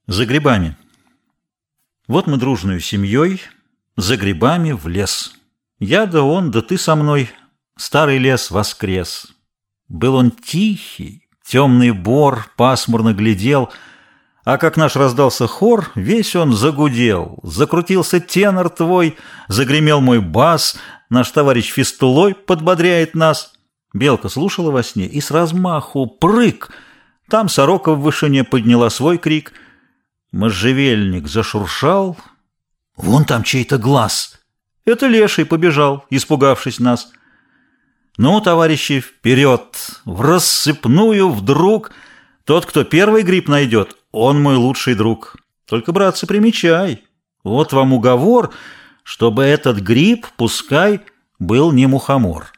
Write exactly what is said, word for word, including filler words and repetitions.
За грибами. Вот мы дружную семьей за грибами в лес. Я да он, да ты со мной. Старый лес воскрес. Был он тихий, темный бор пасмурно глядел, а как наш раздался хор, весь он загудел. Закрутился тенор твой, загремел мой бас, наш товарищ Фистулой подбодряет нас. Белка слушала во сне и с размаху прыг. Там сорока в вышине подняла свой крик. Можжевельник зашуршал. Вон там чей-то глаз. Это леший побежал, испугавшись нас. Ну, товарищи, вперед! В рассыпную вдруг. Тот, кто первый гриб найдет, он мой лучший друг. Только, братцы, примечай. Вот вам уговор, чтобы этот гриб, пускай, был не мухомор.